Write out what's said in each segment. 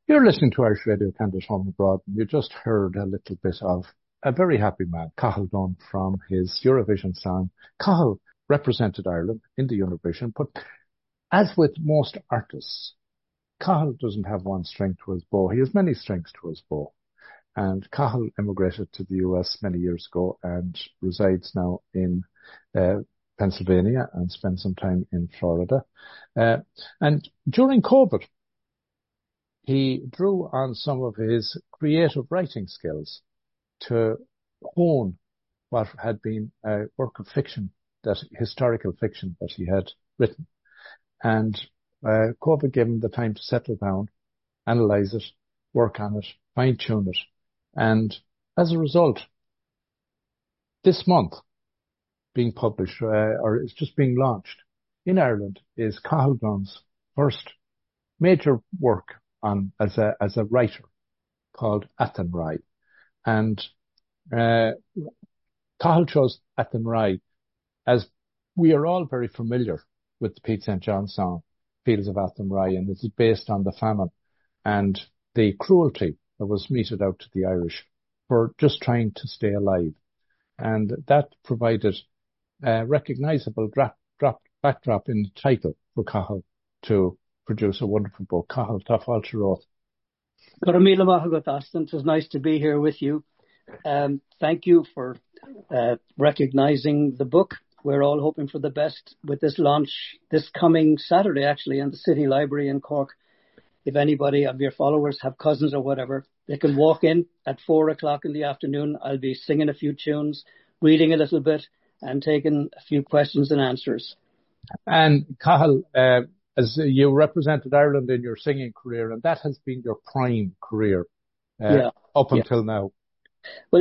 You're listening to Irish Radio Canada's Home Abroad. You just heard a little bit of a very happy man, Cathal Dunn, from his Eurovision song. Cathal represented Ireland in the Eurovision, but as with most artists, Cathal doesn't have one string to his bow. He has many strings to his bow. And Cathal immigrated to the US many years ago and resides now in Pennsylvania and spent some time in Florida. And during COVID, he drew on some of his creative writing skills to hone what had been a work of fiction, that historical fiction that he had written. And COVID gave him the time to settle down, analyze it, work on it, fine-tune it. And as a result, this month being published, or it's just being launched in Ireland, is Cathal Dunn's first major work on as a writer, called Athenry. And Cathal chose Athenry as we are all very familiar with the Pete St. John song, Fields of Athenry, and this is based on the famine and the cruelty that was meted out to the Irish for just trying to stay alive. And that provided a recognisable backdrop in the title for Cathal to produce a wonderful book. Cathal, tá fáilte rót. Garamila Mahagotastan, it was nice to be here with you. Thank you for recognising the book. We're all hoping for the best with this launch this coming Saturday, actually, in the City Library in Cork. If anybody of your followers have cousins or whatever, they can walk in at 4:00 in the afternoon. I'll be singing a few tunes, reading a little bit, and taking a few questions and answers. And Cathal, as you represented Ireland in your singing career, and that has been your prime career up until now. Well,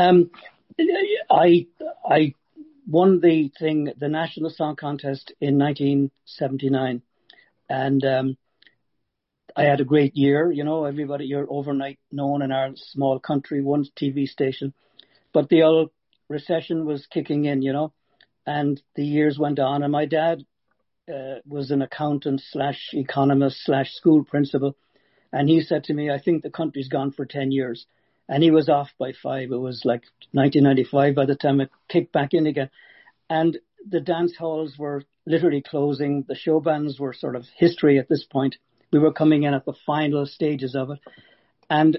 I won the National Song Contest in 1979, and I had a great year. You know, everybody, you're overnight known in our small country, one TV station, but the old recession was kicking in, you know, and the years went on, and my dad was an accountant / economist / school principal. And he said to me, I think the country's gone for 10 years. And he was off by 5. It was like 1995 by the time it kicked back in again. And the dance halls were literally closing. The show bands were sort of history at this point. We were coming in at the final stages of it. And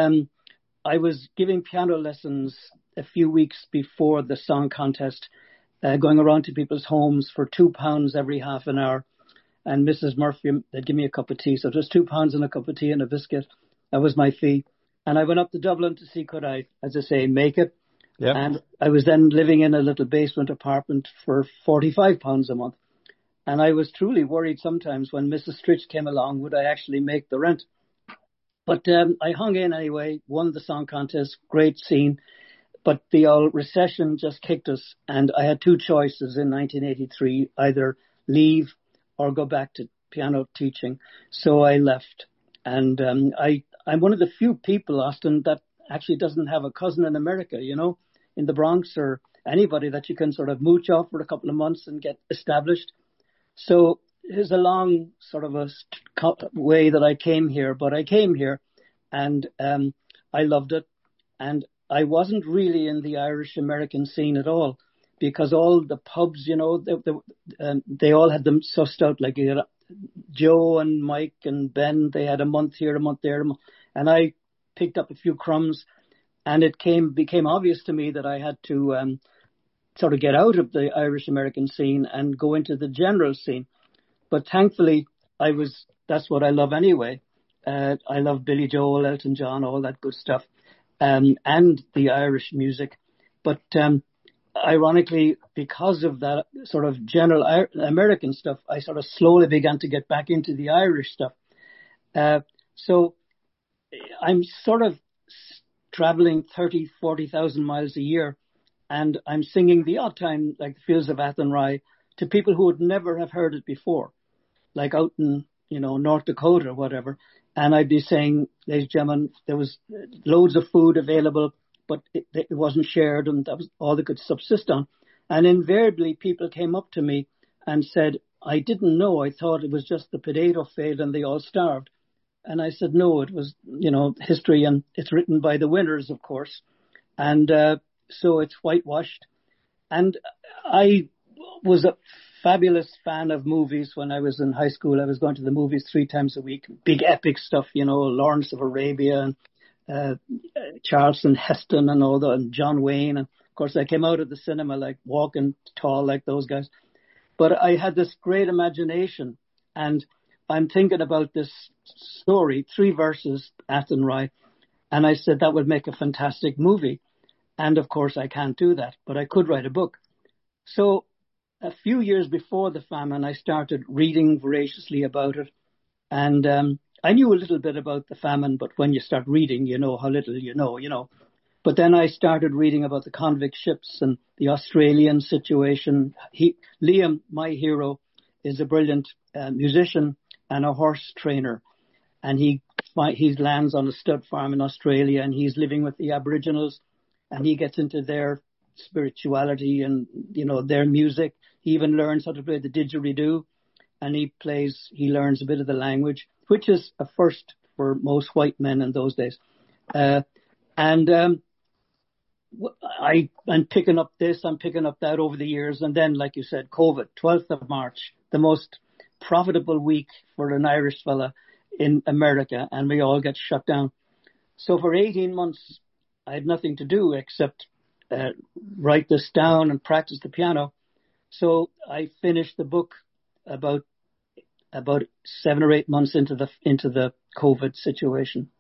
I was giving piano lessons a few weeks before the song contest, going around to people's homes for £2 every half an hour. And Mrs. Murphy, they'd give me a cup of tea. So it was £2 and a cup of tea and a biscuit. That was my fee. And I went up to Dublin to see could I, as I say, make it. Yep. And I was then living in a little basement apartment for £45 a month. And I was truly worried sometimes when Mrs. Stritch came along, would I actually make the rent? But I hung in anyway, won the song contest, great scene. But the old recession just kicked us. And I had two choices in 1983, either leave or go back to piano teaching. So I left. And I'm one of the few people, Austin, that actually doesn't have a cousin in America, you know, in the Bronx or anybody that you can sort of mooch off for a couple of months and get established. So there's a long sort of a way that I came here, but I came here and I loved it. And I wasn't really in the Irish American scene at all because all the pubs, you know, they all had them sussed out. Like you had Joe and Mike and Ben, they had a month here, a month there. And I picked up a few crumbs and it became obvious to me that I had to sort of get out of the Irish American scene and go into the general scene. But thankfully, that's what I love anyway. I love Billy Joel, Elton John, all that good stuff, and the Irish music. But ironically, because of that sort of general American stuff, I sort of slowly began to get back into the Irish stuff. So I'm sort of traveling 40,000 miles a year, and I'm singing the odd time, like the Fields of Athenry, to people who would never have heard it before, like out in, you know, North Dakota or whatever. And I'd be saying, ladies and gentlemen, there was loads of food available, but it wasn't shared, and that was all they could subsist on. And invariably, people came up to me and said, I didn't know. I thought it was just the potato failed and they all starved. And I said, no, it was, history, and it's written by the winners, of course. And so it's whitewashed. And I was a fabulous fan of movies when I was in high school. I was going to the movies 3 times a week, big epic stuff, Lawrence of Arabia and Charleston Heston and all that, and John Wayne. And of course, I came out of the cinema like walking tall like those guys. But I had this great imagination, and I'm thinking about this story, 3 verses, Athenry, and I said that would make a fantastic movie. And of course, I can't do that, but I could write a book. So a few years before the famine, I started reading voraciously about it. And I knew a little bit about the famine, but when you start reading, you know how little you know. But then I started reading about the convict ships and the Australian situation. Liam, my hero, is a brilliant musician and a horse trainer. And he lands on a stud farm in Australia, and he's living with the Aboriginals, and he gets into their spirituality and, their music. He even learns how to play the didgeridoo, and he learns a bit of the language, which is a first for most white men in those days. I'm picking up this, I'm picking up that over the years. And then, like you said, COVID, 12th of March, the most profitable week for an Irish fella in America, and we all get shut down. So for 18 months, I had nothing to do except write this down and practice the piano. So I finished the book about 7 or 8 months into the COVID situation.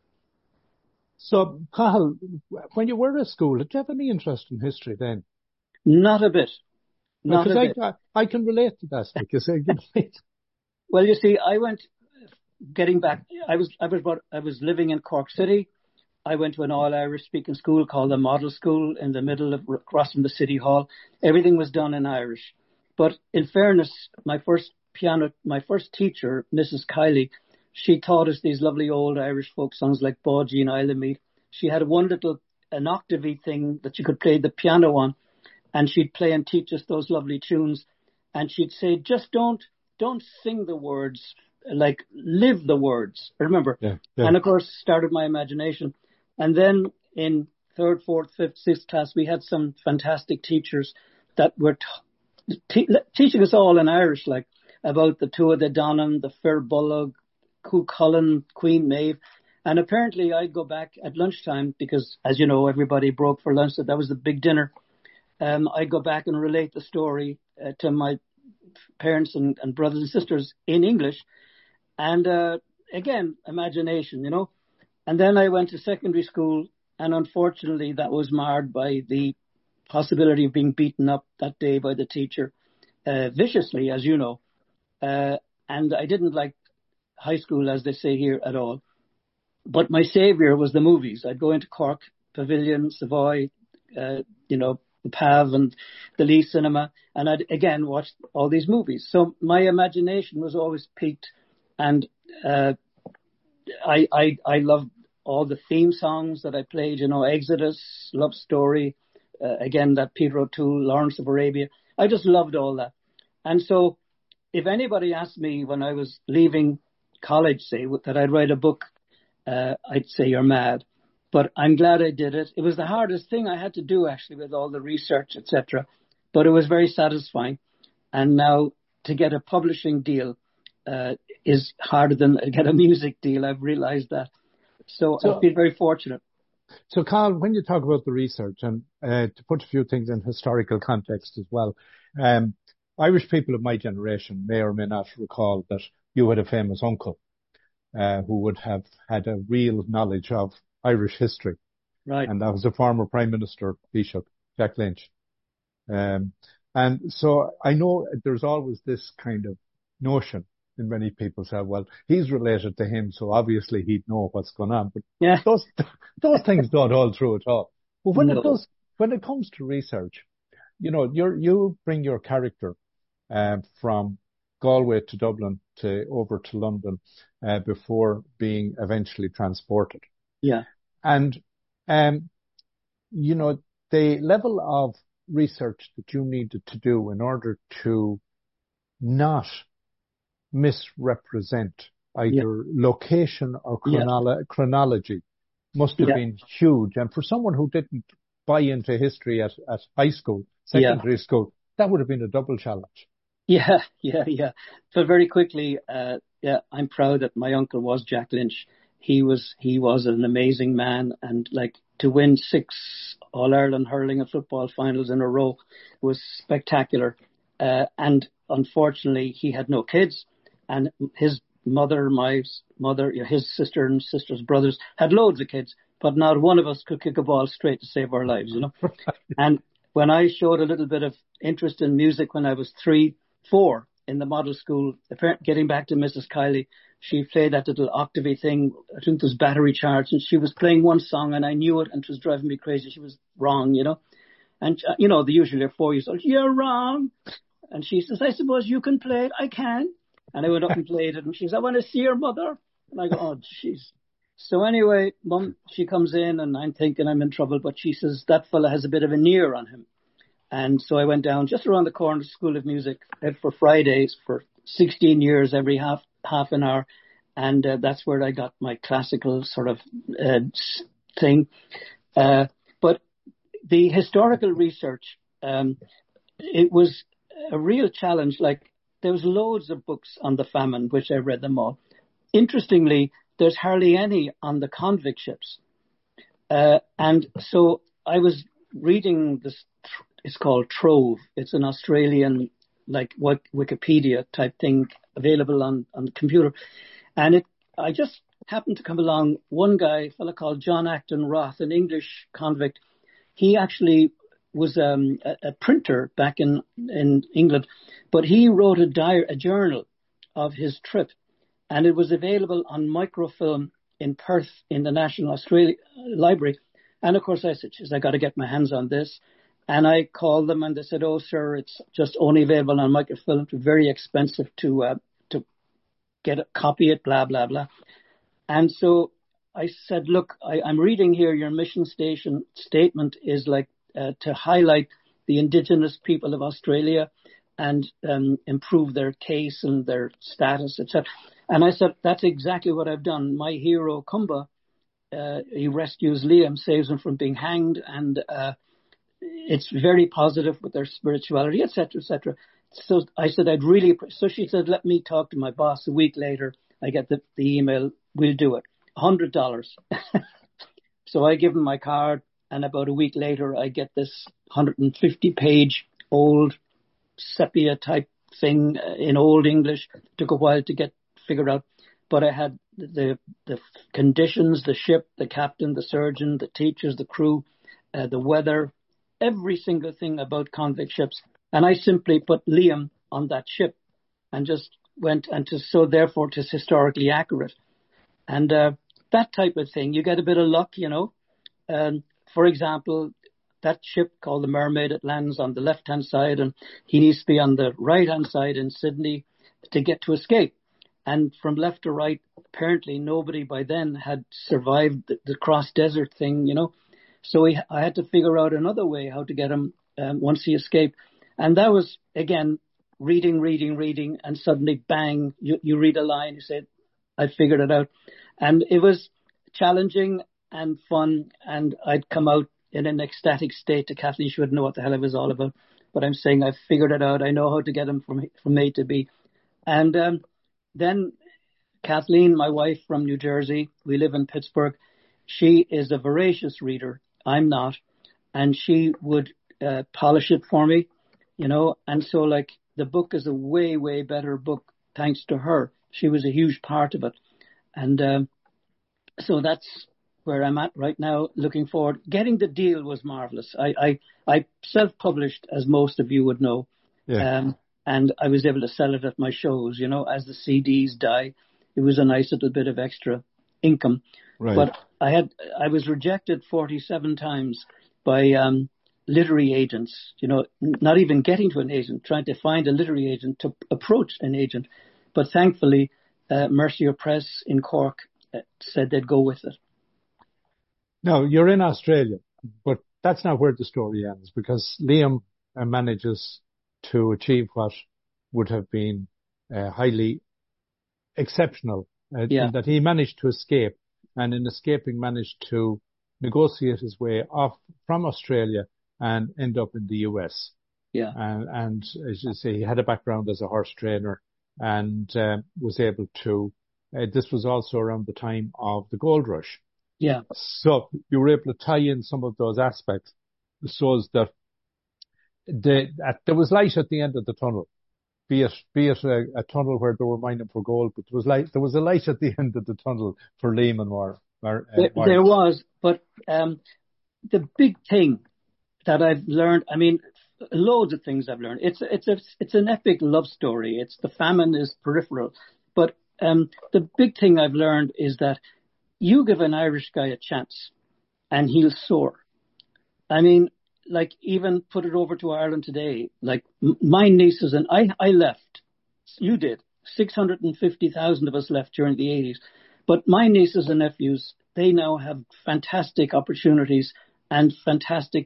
So, Cathal, when you were at school, did you have any interest in history then? Not a bit. I can relate to that because well, you see, getting back, I was living in Cork City. I went to an all-Irish speaking school called the Model School in the middle of across from the City Hall. Everything was done in Irish. But in fairness, my first teacher, Mrs. Kiley, she taught us these lovely old Irish folk songs like Bawdee and Isle of Meath. She had an octavey thing that you could play the piano on, and she'd play and teach us those lovely tunes. And she'd say, just don't sing the words, like live the words. Remember? Yeah. And of course, started my imagination. And then in 3rd, 4th, 5th, 6th class, we had some fantastic teachers that were teaching us all in Irish, like about the Tuatha De Danann, the Fair Bullock, Cú Chulainn, Queen Maeve. And apparently I'd go back at lunchtime because, as you know, everybody broke for lunch. So that was the big dinner. I'd go back and relate the story to my parents and brothers and sisters in English. And again, imagination, And then I went to secondary school, and unfortunately that was marred by the possibility of being beaten up that day by the teacher viciously, as you know. And I didn't like high school, as they say here, at all. But my savior was the movies. I'd go into Cork, Pavilion, Savoy, the PAV and the Lee Cinema, and I'd again watch all these movies. So my imagination was always piqued, and I loved all the theme songs that I played, Exodus, Love Story, again, that Peter O'Toole, Lawrence of Arabia. I just loved all that. And so if anybody asked me when I was leaving college, say, that I'd write a book, I'd say you're mad. But I'm glad I did it. It was the hardest thing I had to do, actually, with all the research, etc. But it was very satisfying. And now to get a publishing deal is harder than to get a music deal. I've realized that. So I feel very fortunate. So, Carl, when you talk about the research, and to put a few things in historical context as well, Irish people of my generation may or may not recall that you had a famous uncle who would have had a real knowledge of Irish history. Right. And that was the former Prime Minister, Taoiseach, Jack Lynch. And so I know there's always this kind of notion in many people say, well, he's related to him, so obviously he'd know what's going on. But yeah, those things don't hold true at all. But when it comes to research, you bring your character from Galway to Dublin over to London before being eventually transported. Yeah. And the level of research that you needed to do in order to not misrepresent Yeah. either location or Yeah. chronology must have Yeah. been huge. And for someone who didn't buy into history at high school, Yeah. secondary school, that would have been a double challenge. Yeah. Yeah. Yeah. So very quickly, yeah, I'm proud that my uncle was Jack Lynch. He was an amazing man, and like to win 6 All Ireland hurling and football finals in a row was spectacular. And unfortunately, he had no kids, and his mother, my mother, his sister and sister's brothers had loads of kids, but not one of us could kick a ball straight to save our lives, you know. And when I showed a little bit of interest in music when I was 3, 4 in the model school, getting back to Mrs. Kiley, she played that little octavey thing. I think it was Battery Charge, and she was playing one song, and I knew it, and it was driving me crazy. She was wrong, you know. And, you know, the usually are 4 years old. You're wrong. And she says, I suppose you can play it. I can. And I went up and played it. And she says, I want to see your mother. And I go, oh, jeez. So anyway, Mum, she comes in, and I'm thinking I'm in trouble. But she says, that fella has a bit of an ear on him. And so I went down just around the corner to School of Music for Fridays for 16 years, every half an hour. And that's where I got my classical sort of thing. But the historical research, it was a real challenge. Like, there was loads of books on the famine, which I read them all. Interestingly, there's hardly any on the convict ships. And so I was reading this. It's called Trove. It's an Australian, like, Wikipedia type thing available on the computer. And I just happened to come along one guy, a fellow called John Acton Roth, an English convict. He actually was a printer back in England, but he wrote a journal of his trip, and it was available on microfilm in Perth in the National Australia Library. And of course I said, I got to get my hands on this. And I called them, and they said, oh, sir, it's just only available on microfilm. It's very expensive to get a copy it, blah, blah, blah. And so I said, look, I'm reading here your mission statement is like to highlight the Indigenous people of Australia and improve their case and their status, etc. And I said, that's exactly what I've done. My hero, Kumba, he rescues Liam, saves him from being hanged, and it's very positive with their spirituality, etc., etc. So I said, so she said, let me talk to my boss. A week later, I get the email, we'll do it. $100. So I give him my card, and about a week later, I get this 150-page old sepia type thing in Old English. It took a while to get figured out, but I had the conditions, the ship, the captain, the surgeon, the teachers, the crew, the weather, every single thing about convict ships. And I simply put Liam on that ship and just went, so therefore it is historically accurate. And that type of thing, you get a bit of luck, you know. For example, that ship called the Mermaid, it lands on the left-hand side, and he needs to be on the right-hand side in Sydney to get to escape. And from left to right, apparently nobody by then had survived the cross-desert thing, you know. So I had to figure out another way how to get him once he escaped. And that was, again, reading, and suddenly, bang, you read a line, you say, I figured it out. And it was challenging and fun, and I'd come out in an ecstatic state to Kathleen. She wouldn't know what the hell it was all about. But I'm saying I figured it out. I know how to get him from A to B. And then Kathleen, my wife from New Jersey, we live in Pittsburgh, she is a voracious reader. I'm not. And she would polish it for me, you know. And so, like, the book is a way, way better book thanks to her. She was a huge part of it. And so that's where I'm at right now, looking forward. Getting the deal was marvelous. I self-published, as most of you would know. Yeah. And I was able to sell it at my shows, you know, as the CDs die. It was a nice little bit of extra income. Right. But I was rejected 47 times by literary agents, you know, not even getting to an agent, trying to find a literary agent to approach an agent. But thankfully, Mercier Press in Cork said they'd go with it. Now, you're in Australia, but that's not where the story ends, because Liam manages to achieve what would have been highly exceptional Yeah. and that he managed to escape, and in escaping managed to negotiate his way off from Australia and end up in the US. Yeah. And as you say, he had a background as a horse trainer and was able to. This was also around the time of the gold rush. Yeah. So you were able to tie in some of those aspects so that there was light at the end of the tunnel, be it a tunnel where they were mining for gold, but there was a light at the end of the tunnel for Lehman There was, but the big thing that I've learned, I mean, loads of things I've learned. It's an epic love story. The famine is peripheral, but the big thing I've learned is that you give an Irish guy a chance and he'll soar. I mean, like, even put it over to Ireland today, like my nieces and I left. You did. 650,000 of us left during the 80s. But my nieces and nephews, they now have fantastic opportunities and fantastic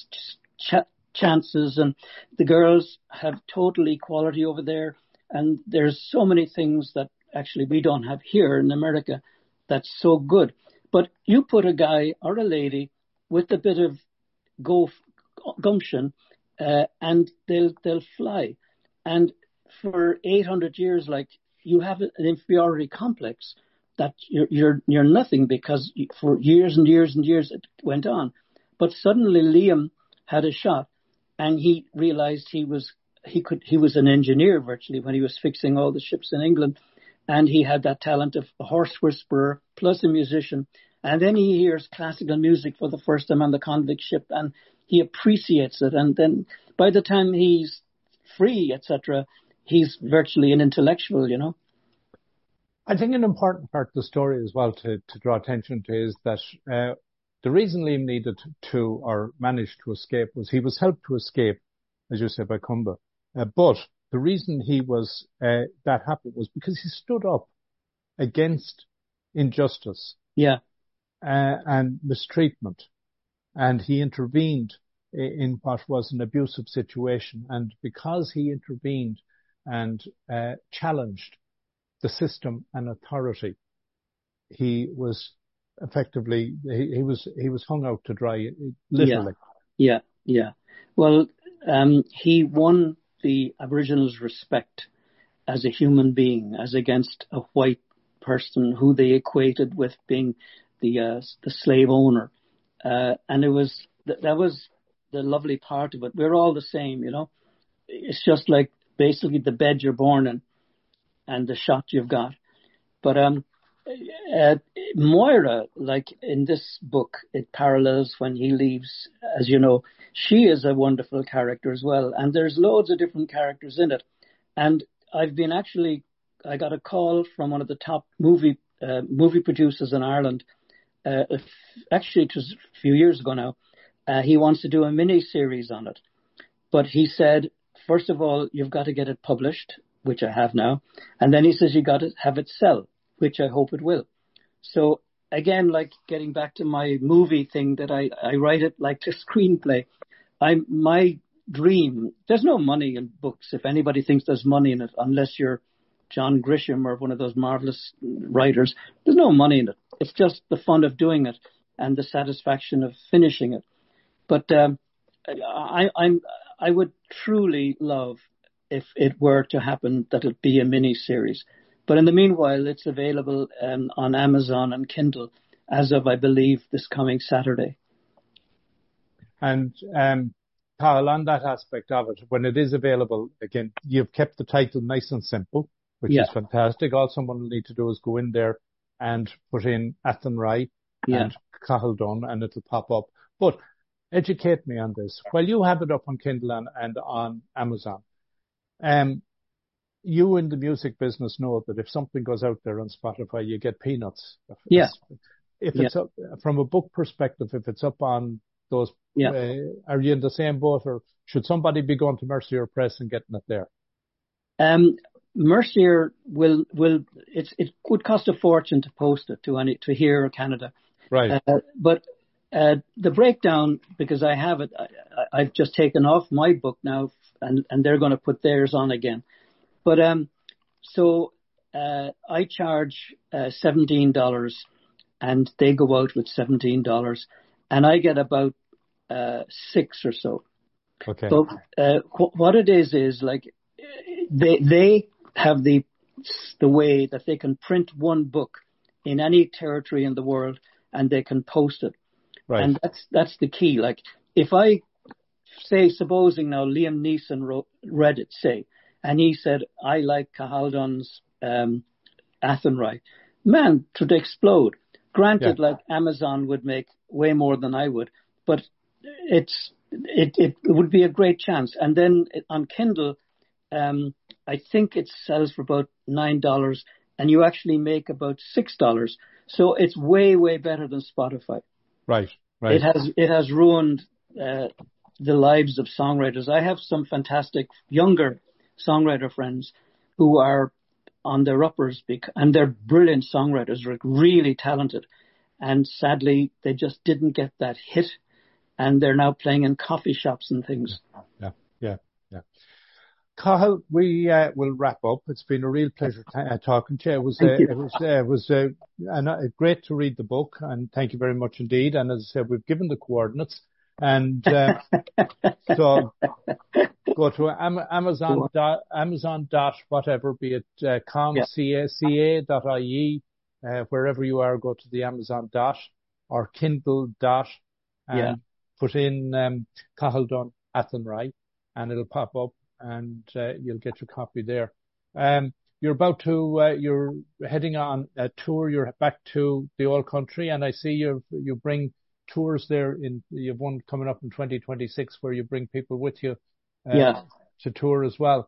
chances. And the girls have total equality over there. And there's so many things that actually we don't have here in America that's so good. But you put a guy or a lady with a bit of gumption, and they'll fly. And for 800 years, like, you have an inferiority complex that you're nothing, because for years and years and years it went on. But suddenly Liam had a shot, and he realized he was an engineer virtually when he was fixing all the ships in England, and he had that talent of a horse whisperer plus a musician. And then he hears classical music for the first time on the convict ship, and he appreciates it. And then by the time he's free, etc., he's virtually an intellectual, you know. I think an important part of the story as well to draw attention to is that the reason Liam needed to, or managed to escape, was he was helped to escape, as you said, by Cumba. But the reason that happened was because he stood up against injustice. Yeah. And mistreatment. And he intervened in what was an abusive situation. And because he intervened and challenged the system and authority, he was effectively, he was hung out to dry, literally. Yeah. Well, he won the Aboriginals' respect as a human being, as against a white person who they equated with being the slave owner, and that was the lovely part of it. We're all the same, you know. It's just like basically the bed you're born in and the shot you've got. But Moira, like in this book, it parallels when he leaves. As you know, she is a wonderful character as well, and there's loads of different characters in it. And I got a call from one of the top movie producers in Ireland. Actually, it was a few years ago now. He wants to do a mini series on it, but he said, first of all, you've got to get it published, which I have now, and then he says you got to have it sell, which I hope it will. So again, like getting back to my movie thing, that I write it like a screenplay. My dream. There's no money in books. If anybody thinks there's money in it, unless you're John Grisham or one of those marvelous writers, there's no money in it. It's just the fun of doing it and the satisfaction of finishing it. But I would truly love, if it were to happen, that it be a mini series. But in the meanwhile, it's available on Amazon and Kindle as of, I believe, this coming Saturday. And Carl, on that aspect of it, when it is available, again, you've kept the title nice and simple, which is fantastic. All someone will need to do is go in there and put in Athenry and Cathal Dun, and it'll pop up. But educate me on this. Well, you have it up on Kindle and on Amazon. You in the music business know that if something goes out there on Spotify, you get peanuts. If it's up, from a book perspective, if it's up on those, are you in the same boat, or should somebody be going to Mercier Press and getting it there? Mercier it would cost a fortune to post it to here or Canada. Right. But the breakdown, because I have it, I've just taken off my book now, and they're going to put theirs on again. But so I charge $17, and they go out with $17, and I get about 6 or so. Okay. So what it is like they have the way that they can print one book in any territory in the world, and they can post it. Right. And that's the key. Like, if I say, supposing now Liam Neeson read it, say, and he said, I like Cathal Dunn's Athenry, man, it would explode. Granted, like Amazon would make way more than I would, but it would be a great chance. And then on Kindle, I think it sells for about $9, and you actually make about $6. So it's way, way better than Spotify. Right. It has ruined the lives of songwriters. I have some fantastic younger songwriter friends who are on their uppers, and they're brilliant songwriters, really talented. And sadly, they just didn't get that hit, and they're now playing in coffee shops and things. Yeah. Cathal, we will wrap up. It's been a real pleasure talking to you. It was great to read the book, and thank you very much indeed. And as I said, we've given the coordinates, and so go to Amazon dot whatever, be it com, ca.ie, wherever you are, go to the Amazon dot or Kindle dot, and put in Cathal Dunn Athenry, and it'll pop up, and you'll get your copy there. You're heading on a tour. You're back to the old country, and I see you bring tours there. You've one coming up in 2026 where you bring people with you to tour as well.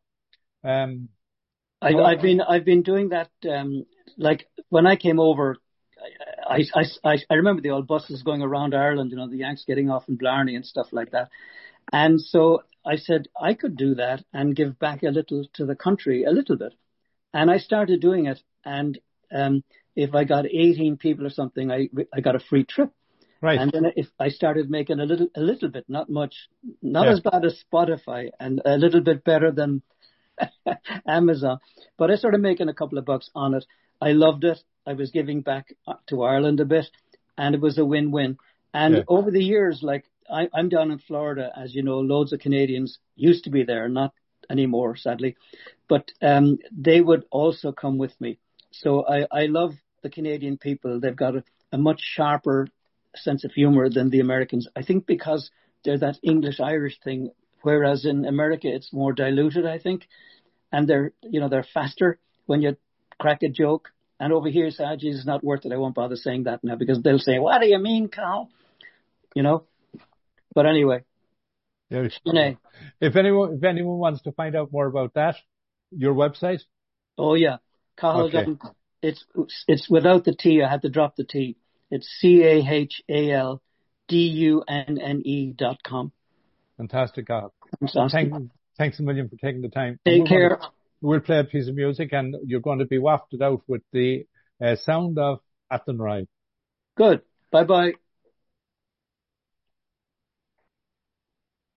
I've been doing that. Like when I came over, I remember the old buses going around Ireland, the Yanks getting off in Blarney and stuff like that. And so I said I could do that and give back a little to the country, a little bit. And I started doing it. And if I got 18 people or something, I got a free trip. Right. And then if I started making a little bit, not much, not as bad as Spotify, and a little bit better than Amazon. But I started making a couple of bucks on it. I loved it. I was giving back to Ireland a bit, and it was a win-win. And over the years, like I'm down in Florida, as you know, loads of Canadians used to be there, not anymore, sadly. But they would also come with me. So I love the Canadian people. They've got a much sharper sense of humor than the Americans. I think because they're that English-Irish thing, whereas in America it's more diluted, I think. And they're faster when you crack a joke. And over here, geez, it's not worth it. I won't bother saying that now because they'll say, what do you mean, Carl? But anyway. If anyone wants to find out more about that, your website? Oh, yeah. Cathal Dunn. It's without the T. I had to drop the T. It's CAHALDUNNE.com. Fantastic, Cathal. Thanks a million for taking the time. Take care. We'll play a piece of music, and you're going to be wafted out with the sound of Athenry. Good. Bye-bye.